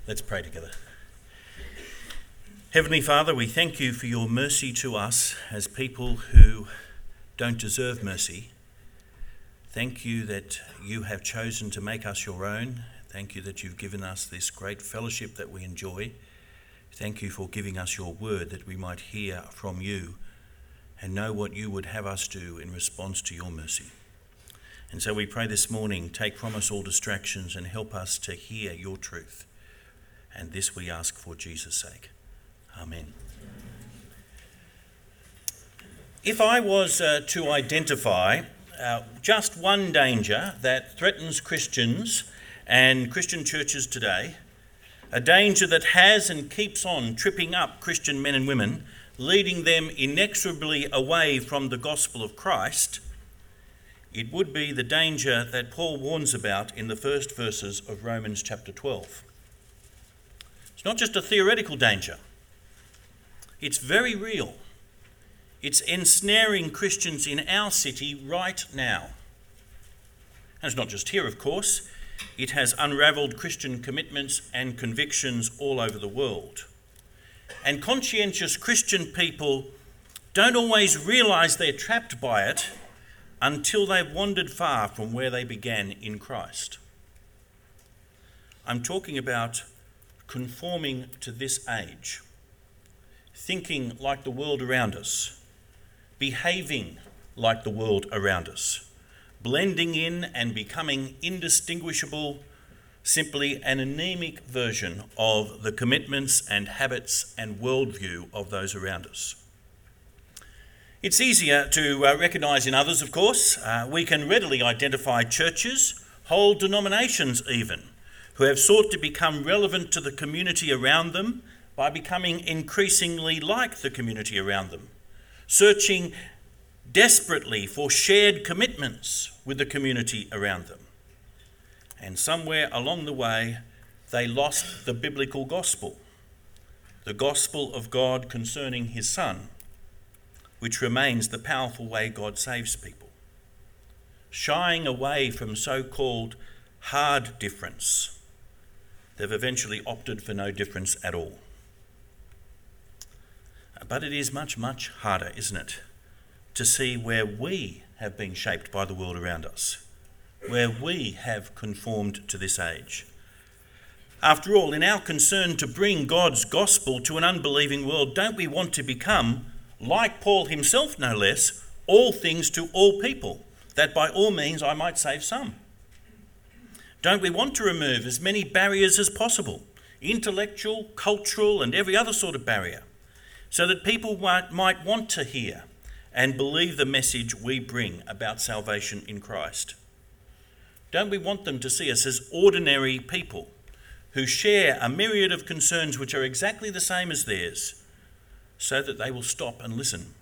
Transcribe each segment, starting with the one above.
Let's pray together. Heavenly Father, we thank you for your mercy to us as people who don't deserve mercy. Thank you that you have chosen to make us your own. Thank you that you've given us this great fellowship that we enjoy. Thank you for giving us your word that we might hear from you and know what you would have us do in response to your mercy. And so we pray this morning, take from us all distractions and help us to hear your truth. And this we ask for Jesus' sake. Amen. If I was to identify just one danger that threatens Christians and Christian churches today, a danger that has and keeps on tripping up Christian men and women, leading them inexorably away from the gospel of Christ, it would be the danger that Paul warns about in the first verses of Romans chapter 12. It's not just a theoretical danger. It's very real. It's ensnaring Christians in our city right now. And it's not just here, of course. It has unravelled Christian commitments and convictions all over the world. And conscientious Christian people don't always realise they're trapped by it until they've wandered far from where they began in Christ. I'm talking about conforming to this age, thinking like the world around us, behaving like the world around us, blending in and becoming indistinguishable, simply an anemic version of the commitments and habits and worldview of those around us. It's easier to recognise in others, of course. We can readily identify churches, whole denominations even, who have sought to become relevant to the community around them by becoming increasingly like the community around them, searching desperately for shared commitments with the community around them. And somewhere along the way, they lost the biblical gospel, the gospel of God concerning his Son, which remains the powerful way God saves people. Shying away from so-called hard difference, they've eventually opted for no difference at all. But it is much, much harder, isn't it, to see where we have been shaped by the world around us, where we have conformed to this age. After all, in our concern to bring God's gospel to an unbelieving world, don't we want to become, like Paul himself no less, all things to all people, that by all means I might save some? Don't we want to remove as many barriers as possible, intellectual, cultural, and every other sort of barrier, so that people might want to hear and believe the message we bring about salvation in Christ? Don't we want them to see us as ordinary people who share a myriad of concerns which are exactly the same as theirs, so that they will stop and listen?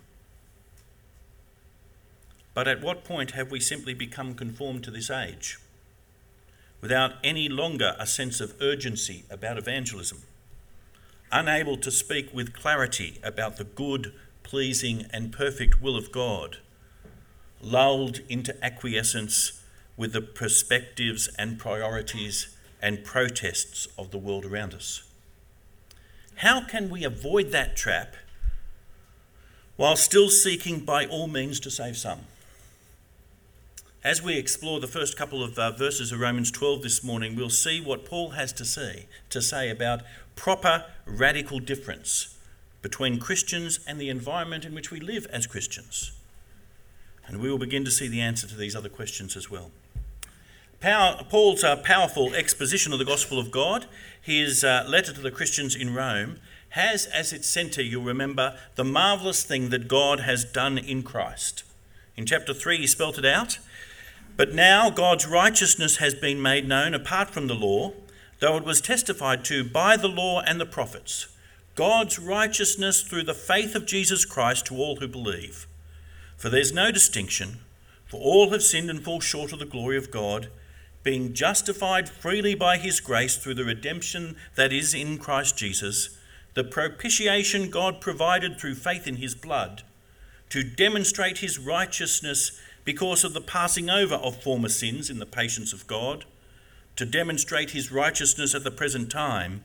But at what point have we simply become conformed to this age, without any longer a sense of urgency about evangelism, unable to speak with clarity about the good, pleasing and perfect will of God, lulled into acquiescence with the perspectives and priorities and protests of the world around us? How can we avoid that trap while still seeking by all means to save some? As we explore the first couple of verses of Romans 12 this morning, we'll see what Paul has to say about proper radical difference between Christians and the environment in which we live as Christians. And we will begin to see the answer to these other questions as well. Paul's powerful exposition of the gospel of God, his letter to the Christians in Rome, has as its centre, you'll remember, the marvellous thing that God has done in Christ. In chapter 3, he spelt it out. But now God's righteousness has been made known apart from the law, though it was testified to by the law and the prophets. God's righteousness through the faith of Jesus Christ to all who believe. For there's no distinction, for all have sinned and fall short of the glory of God, being justified freely by his grace through the redemption that is in Christ Jesus, the propitiation God provided through faith in his blood, to demonstrate his righteousness because of the passing over of former sins in the patience of God, to demonstrate his righteousness at the present time,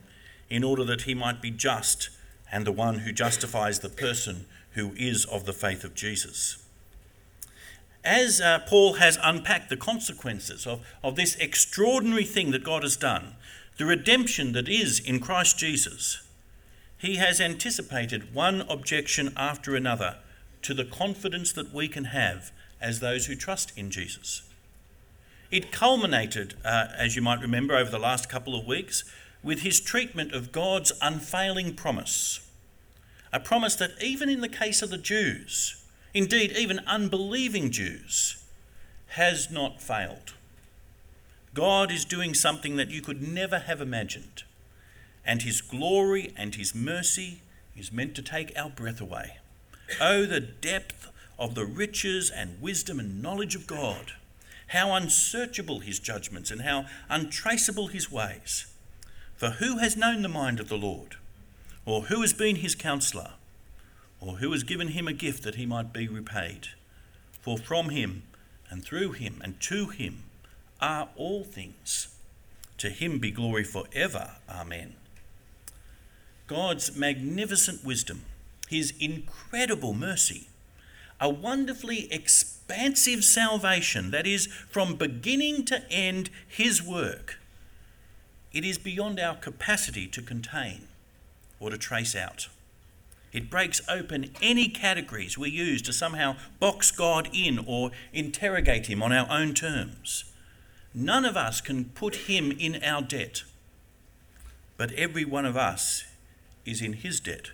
in order that he might be just and the one who justifies the person who is of the faith of Jesus. As Paul has unpacked the consequences of this extraordinary thing that God has done, the redemption that is in Christ Jesus, he has anticipated one objection after another to the confidence that we can have as those who trust in Jesus. It culminated, as you might remember, over the last couple of weeks, with his treatment of God's unfailing promise. A promise that even in the case of the Jews, indeed even unbelieving Jews, has not failed. God is doing something that you could never have imagined, and his glory and his mercy is meant to take our breath away. Oh, the depth of the riches and wisdom and knowledge of God. How unsearchable his judgments and how untraceable his ways. For who has known the mind of the Lord? Or who has been his counsellor? Or who has given him a gift that he might be repaid? For from him and through him and to him are all things. To him be glory forever. Amen. God's magnificent wisdom, his incredible mercy, a wonderfully expansive salvation that is from beginning to end his work. It is beyond our capacity to contain or to trace out. It breaks open any categories we use to somehow box God in or interrogate him on our own terms. None of us can put him in our debt, but every one of us is in his debt.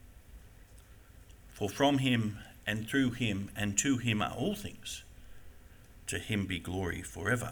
For from him and through him and to him are all things. To him be glory forever.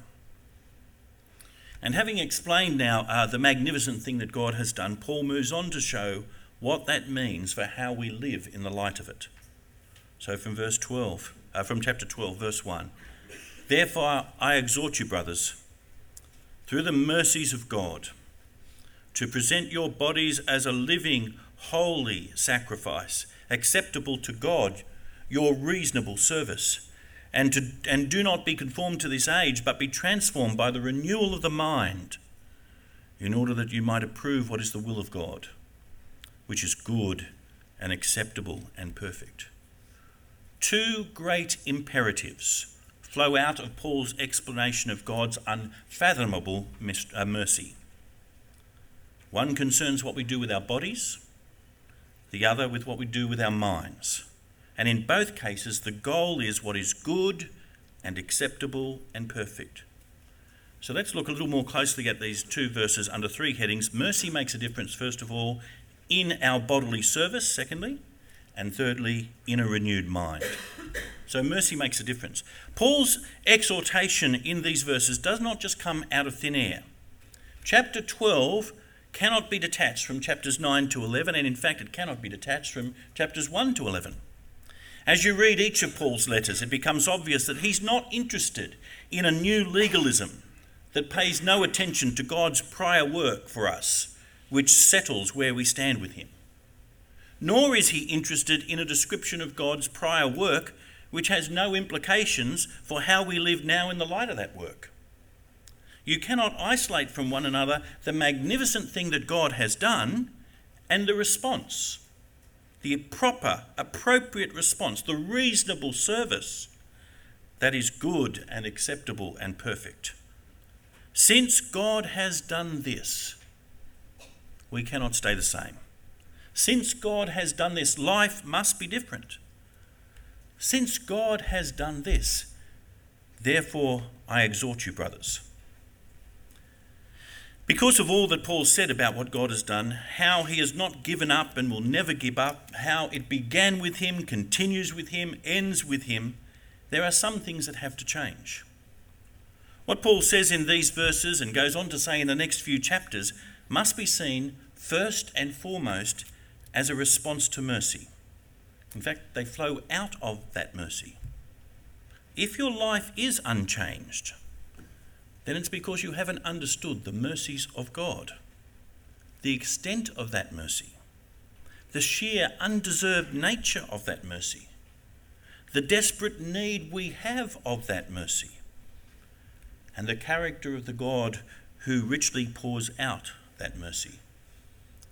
And having explained now the magnificent thing that God has done, Paul moves on to show what that means for how we live in the light of it. So from chapter 12, verse 1. Therefore I exhort you, brothers, through the mercies of God, to present your bodies as a living, holy sacrifice, acceptable to God, your reasonable service. And do not be conformed to this age, but be transformed by the renewal of the mind, in order that you might approve what is the will of God, which is good and acceptable and perfect. Two great imperatives flow out of Paul's explanation of God's unfathomable mercy. One concerns what we do with our bodies, the other with what we do with our minds. And in both cases, the goal is what is good and acceptable and perfect. So let's look a little more closely at these two verses under three headings. Mercy makes a difference, first of all, in our bodily service, secondly, and thirdly, in a renewed mind. So mercy makes a difference. Paul's exhortation in these verses does not just come out of thin air. Chapter 12 cannot be detached from chapters 9 to 11, and in fact it cannot be detached from chapters 1 to 11. As you read each of Paul's letters, it becomes obvious that he's not interested in a new legalism that pays no attention to God's prior work for us, which settles where we stand with him. Nor is he interested in a description of God's prior work which has no implications for how we live now in the light of that work. You cannot isolate from one another the magnificent thing that God has done and the response. The proper, appropriate response, the reasonable service that is good and acceptable and perfect. Since God has done this, we cannot stay the same. Since God has done this, life must be different. Since God has done this, therefore I exhort you, brothers. Because of all that Paul said about what God has done, how he has not given up and will never give up, how it began with him, continues with him, ends with him, there are some things that have to change. What Paul says in these verses and goes on to say in the next few chapters must be seen first and foremost as a response to mercy. In fact, they flow out of that mercy. If your life is unchanged, then it's because you haven't understood the mercies of God, the extent of that mercy, the sheer undeserved nature of that mercy, the desperate need we have of that mercy, and the character of the God who richly pours out that mercy.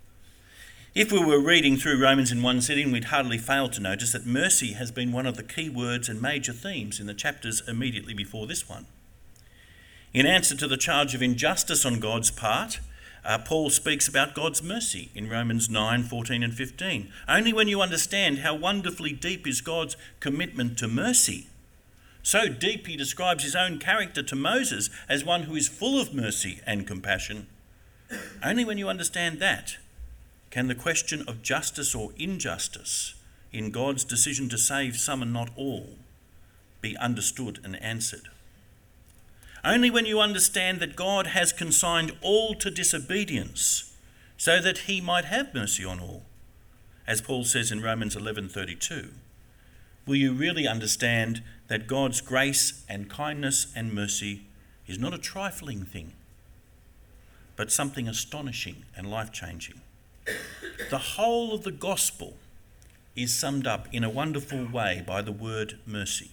If we were reading through Romans in one sitting, we'd hardly fail to notice that mercy has been one of the key words and major themes in the chapters immediately before this one. In answer to the charge of injustice on God's part, Paul speaks about God's mercy in Romans 9, 14 and 15. Only when you understand how wonderfully deep is God's commitment to mercy, so deep he describes his own character to Moses as one who is full of mercy and compassion, only when you understand that can the question of justice or injustice in God's decision to save some and not all be understood and answered. Only when you understand that God has consigned all to disobedience so that he might have mercy on all, as Paul says in Romans 11:32, will you really understand that God's grace and kindness and mercy is not a trifling thing, but something astonishing and life-changing. The whole of the gospel is summed up in a wonderful way by the word mercy.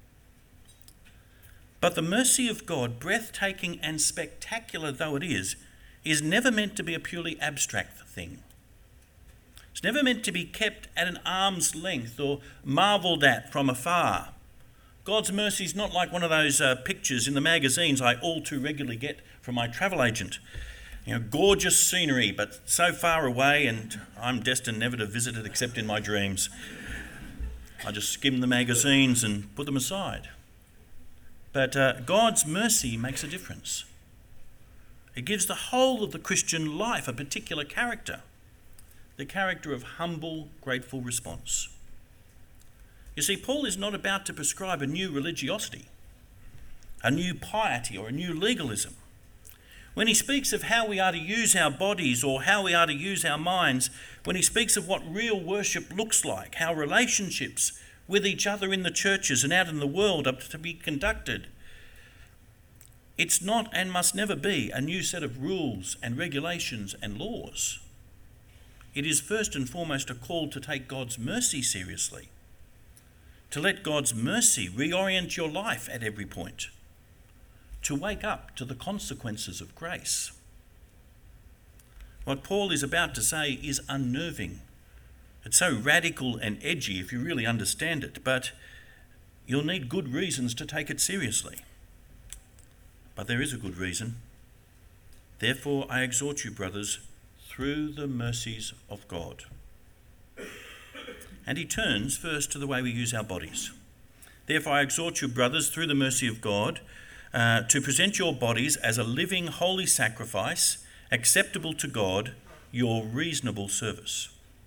But the mercy of God, breathtaking and spectacular though it is never meant to be a purely abstract thing. It's never meant to be kept at an arm's length or marvelled at from afar. God's mercy is not like one of those pictures in the magazines I all too regularly get from my travel agent. Gorgeous scenery, but so far away, and I'm destined never to visit it except in my dreams. I just skim the magazines and put them aside. But God's mercy makes a difference. It gives the whole of the Christian life a particular character, the character of humble, grateful response. You see, Paul is not about to prescribe a new religiosity, a new piety, or a new legalism. When he speaks of how we are to use our bodies or how we are to use our minds, when he speaks of what real worship looks like, how relationships with each other in the churches and out in the world are to be conducted, it's not and must never be a new set of rules and regulations and laws. It is first and foremost a call to take God's mercy seriously, to let God's mercy reorient your life at every point, to wake up to the consequences of grace. What Paul is about to say is unnerving. It's so radical and edgy if you really understand it, but you'll need good reasons to take it seriously. But there is a good reason. Therefore, I exhort you, brothers, through the mercies of God. And he turns first to the way we use our bodies. Therefore, I exhort you, brothers, through the mercy of God, to present your bodies as a living, holy sacrifice, acceptable to God, your reasonable service.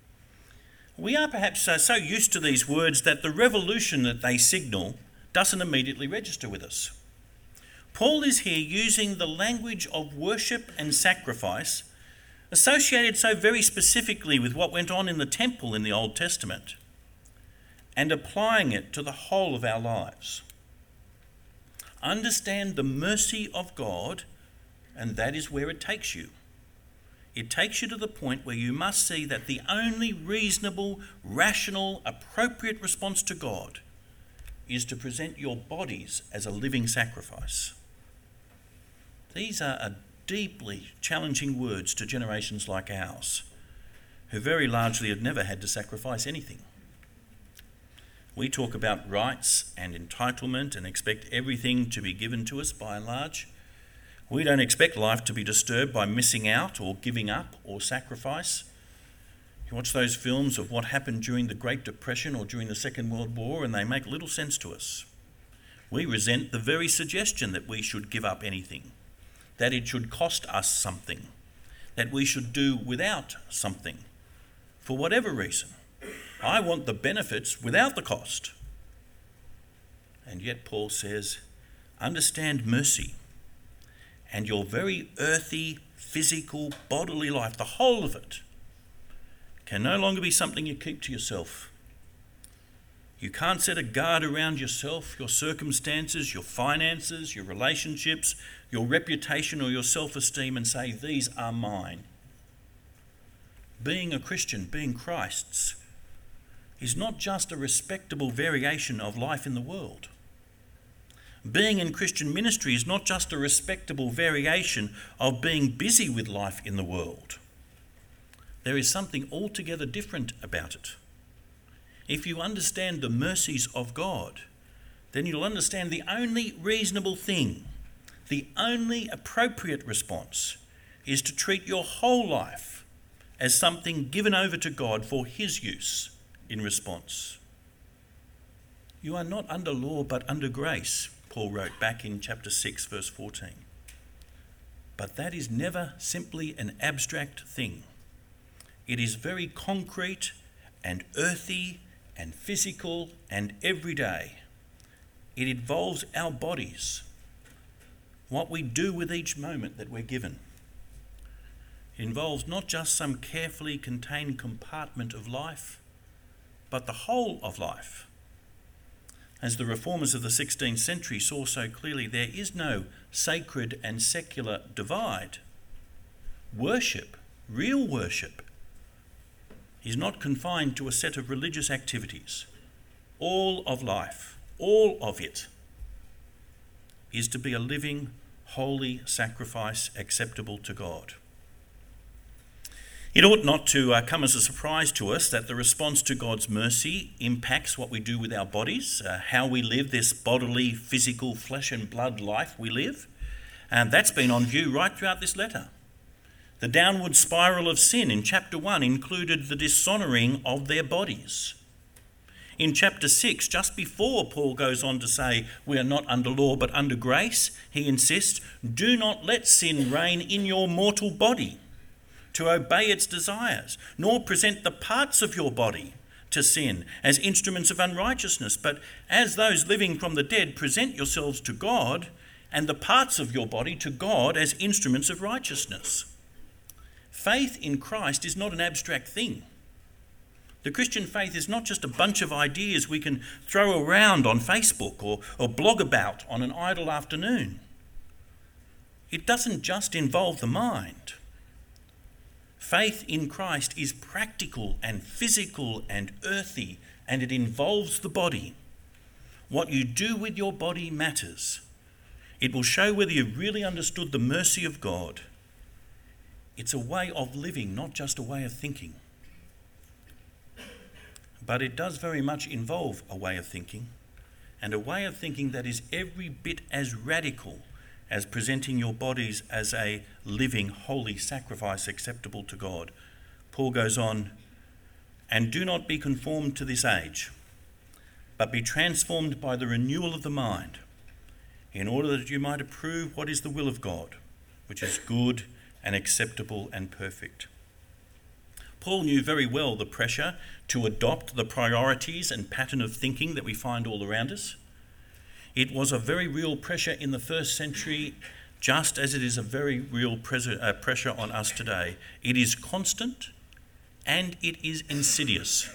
We are perhaps so used to these words that the revolution that they signal doesn't immediately register with us. Paul is here using the language of worship and sacrifice associated so very specifically with what went on in the temple in the Old Testament and applying it to the whole of our lives. Understand the mercy of God, and that is where it takes you. It takes you to the point where you must see that the only reasonable, rational, appropriate response to God is to present your bodies as a living sacrifice. These are deeply challenging words to generations like ours, who very largely had never had to sacrifice anything. We talk about rights and entitlement and expect everything to be given to us by and large. We don't expect life to be disturbed by missing out or giving up or sacrifice. You watch those films of what happened during the Great Depression or during the Second World War and they make little sense to us. We resent the very suggestion that we should give up anything, that it should cost us something, that we should do without something, for whatever reason. I want the benefits without the cost. And yet Paul says, understand mercy, and your very earthy, physical, bodily life, the whole of it, can no longer be something you keep to yourself. You can't set a guard around yourself, your circumstances, your finances, your relationships, your reputation or your self-esteem and say, these are mine. Being a Christian, being Christ's, is not just a respectable variation of life in the world. Being in Christian ministry is not just a respectable variation of being busy with life in the world. there is something altogether different about it. If you understand the mercies of God, then you'll understand the only reasonable thing, the only appropriate response is to treat your whole life as something given over to God for his use in response. You are not under law but under grace, Paul wrote back in chapter 6, verse 14. But that is never simply an abstract thing. It is very concrete and earthy and physical and everyday. It involves our bodies, what we do with each moment that we're given. It involves not just some carefully contained compartment of life, but the whole of life. As the reformers of the 16th century saw so clearly, there is no sacred and secular divide. Worship, real worship, is not confined to a set of religious activities. All of life, all of it, is to be a living, holy sacrifice acceptable to God. It ought not to come as a surprise to us that the response to God's mercy impacts what we do with our bodies, how we live this bodily, physical, flesh and blood life we live. And that's been on view right throughout this letter. The downward spiral of sin in chapter 1 included the dishonouring of their bodies. In chapter 6, just before Paul goes on to say we are not under law but under grace, he insists, do not let sin reign in your mortal body, to obey its desires, nor present the parts of your body to sin as instruments of unrighteousness, but as those living from the dead, present yourselves to God, and the parts of your body to God as instruments of righteousness. Faith in Christ is not an abstract thing. The Christian faith is not just a bunch of ideas we can throw around on Facebook or blog about on an idle afternoon. It doesn't just involve the mind. Faith in Christ is practical and physical and earthy, and it involves the body. What you do with your body matters. It will show whether you've really understood the mercy of God. It's a way of living, not just a way of thinking. But it does very much involve a way of thinking, and a way of thinking that is every bit as radical as presenting your bodies as a living, holy sacrifice acceptable to God. Paul goes on, and do not be conformed to this age, but be transformed by the renewal of the mind, in order that you might approve what is the will of God, which is good and acceptable and perfect. Paul knew very well the pressure to adopt the priorities and pattern of thinking that we find all around us. It was a very real pressure in the first century, just as it is a very real pressure on us today. It is constant and it is insidious.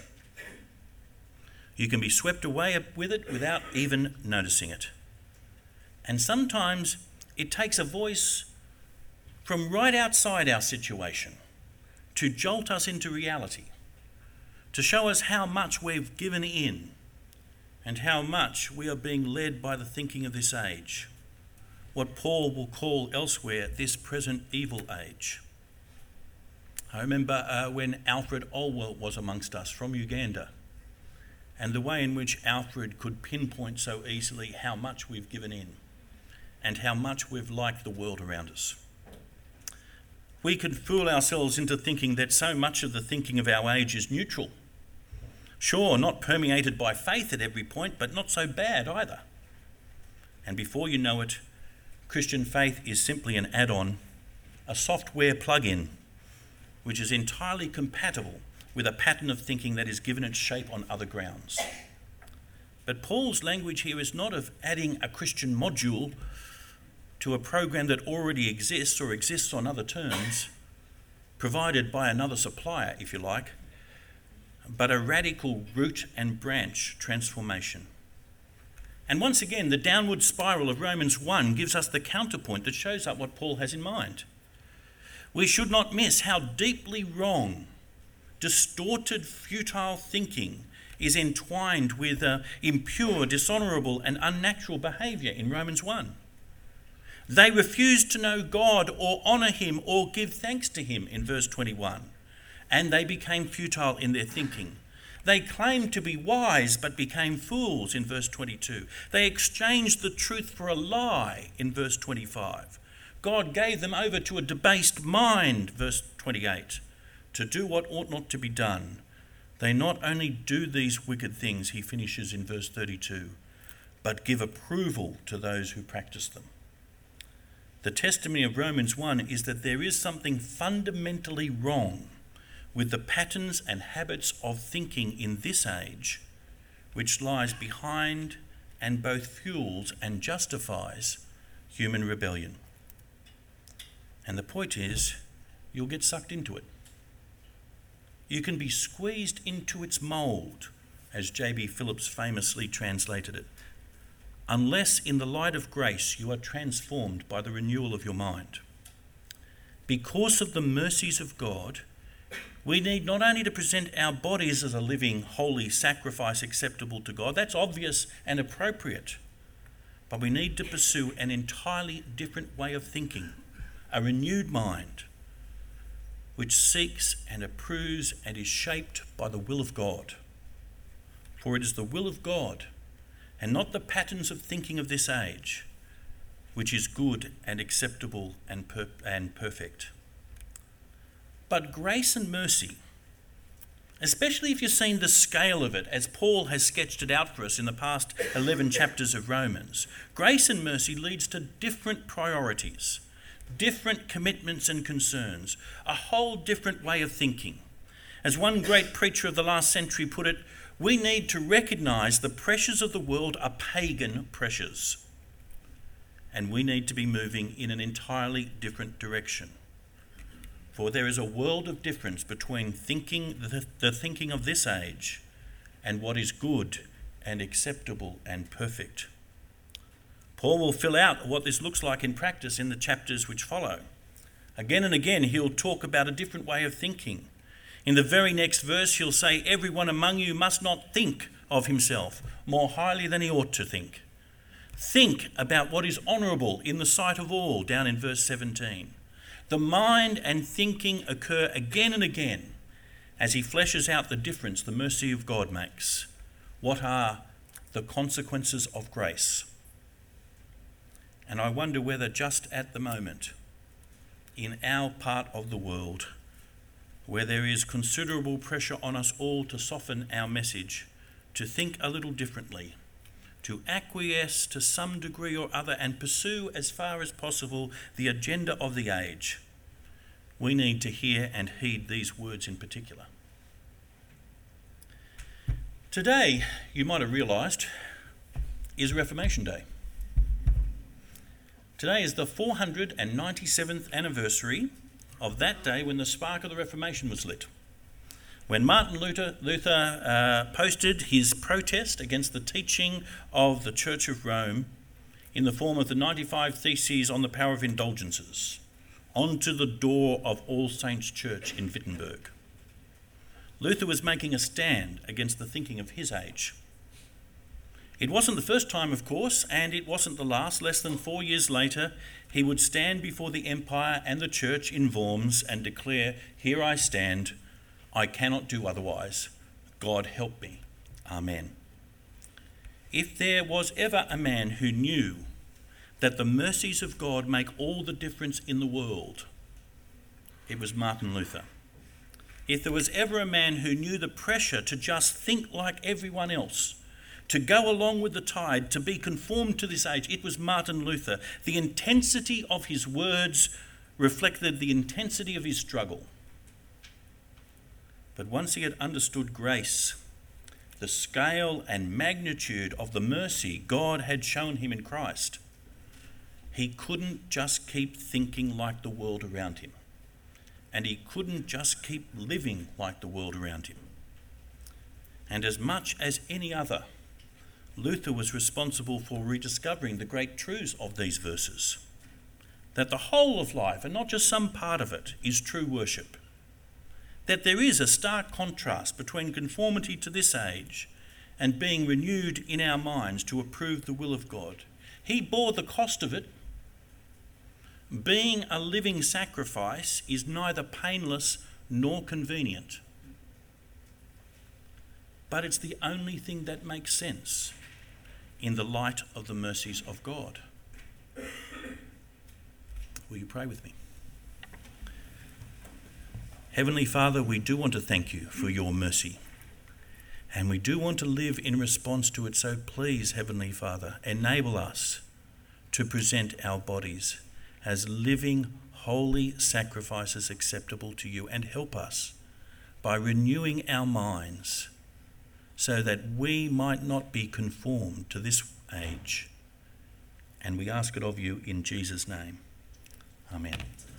You can be swept away with it without even noticing it. And sometimes it takes a voice from right outside our situation to jolt us into reality, to show us how much we've given in and how much we are being led by the thinking of this age, what Paul will call elsewhere this present evil age. I remember when Alfred Olwell was amongst us from Uganda, and the way in which Alfred could pinpoint so easily how much we've given in and how much we've liked the world around us. We can fool ourselves into thinking that so much of the thinking of our age is neutral. Sure, not permeated by faith at every point, but not so bad either. And before you know it, Christian faith is simply an add-on, a software plug-in, which is entirely compatible with a pattern of thinking that is given its shape on other grounds. But Paul's language here is not of adding a Christian module to a program that already exists or exists on other terms, provided by another supplier, if you like, but a radical root and branch transformation. And once again, the downward spiral of Romans 1 gives us the counterpoint that shows up what Paul has in mind. We should not miss how deeply wrong, distorted, futile thinking is entwined with impure, dishonourable and unnatural behaviour in Romans 1. They refused to know God or honour him or give thanks to him in verse 21. and they became futile in their thinking. They claimed to be wise, but became fools, in verse 22. They exchanged the truth for a lie, in verse 25. God gave them over to a debased mind, verse 28, to do what ought not to be done. They not only do these wicked things, he finishes in verse 32, but give approval to those who practice them. The testimony of Romans 1 is that there is something fundamentally wrong with the patterns and habits of thinking in this age, which lies behind and both fuels and justifies human rebellion. And the point is, you'll get sucked into it. You can be squeezed into its mould, as J.B. Phillips famously translated it, unless in the light of grace you are transformed by the renewal of your mind. Because of the mercies of God, we need not only to present our bodies as a living, holy sacrifice acceptable to God, that's obvious and appropriate, but we need to pursue an entirely different way of thinking, a renewed mind, which seeks and approves and is shaped by the will of God. For it is the will of God, and not the patterns of thinking of this age, which is good and acceptable and perfect. But grace and mercy, especially if you've seen the scale of it, as Paul has sketched it out for us in the past 11 chapters of Romans, grace and mercy leads to different priorities, different commitments and concerns, a whole different way of thinking. As one great preacher of the last century put it, we need to recognise the pressures of the world are pagan pressures, and we need to be moving in an entirely different direction. For there is a world of difference between the thinking of this age and what is good and acceptable and perfect. Paul will fill out what this looks like in practice in the chapters which follow. Again and again, he'll talk about a different way of thinking. In the very next verse, he'll say, everyone among you must not think of himself more highly than he ought to think. Think about what is honourable in the sight of all, down in verse 17. The mind and thinking occur again and again as he fleshes out the difference the mercy of God makes. What are the consequences of grace? And I wonder whether just at the moment, in our part of the world, where there is considerable pressure on us all to soften our message, to think a little differently, to acquiesce to some degree or other and pursue as far as possible the agenda of the age, we need to hear and heed these words in particular. Today, you might have realised, is Reformation Day. Today is the 497th anniversary of that day when the spark of the Reformation was lit. When Martin Luther posted his protest against the teaching of the Church of Rome in the form of the 95 Theses on the Power of Indulgences onto the door of All Saints Church in Wittenberg. Luther was making a stand against the thinking of his age. It wasn't the first time, of course, and it wasn't the last. Less than 4 years later, he would stand before the Empire and the Church in Worms and declare, "Here I stand, I cannot do otherwise. God help me. Amen." If there was ever a man who knew that the mercies of God make all the difference in the world, it was Martin Luther. If there was ever a man who knew the pressure to just think like everyone else, to go along with the tide, to be conformed to this age, it was Martin Luther. The intensity of his words reflected the intensity of his struggle. But once he had understood grace, the scale and magnitude of the mercy God had shown him in Christ, he couldn't just keep thinking like the world around him. And he couldn't just keep living like the world around him. And as much as any other, Luther was responsible for rediscovering the great truths of these verses. That the whole of life, and not just some part of it, is true worship. That there is a stark contrast between conformity to this age and being renewed in our minds to approve the will of God. He bore the cost of it. Being a living sacrifice is neither painless nor convenient. But it's the only thing that makes sense in the light of the mercies of God. Will you pray with me? Heavenly Father, we do want to thank you for your mercy, and we do want to live in response to it. So please, Heavenly Father, enable us to present our bodies as living, holy sacrifices acceptable to you, and help us by renewing our minds so that we might not be conformed to this age. And we ask it of you in Jesus' name. Amen.